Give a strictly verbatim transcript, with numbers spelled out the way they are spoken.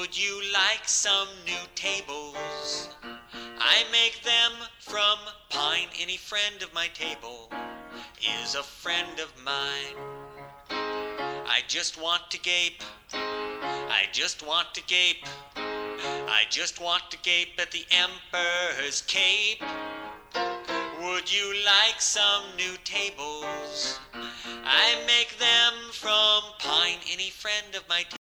Would you like some new tables? I make them from pine. Any friend of my table is a friend of mine. I just want to gape. I just want to gape. I just want to gape at the Emperor's Cape. Would you like some new tables? I make them from pine. Any friend of my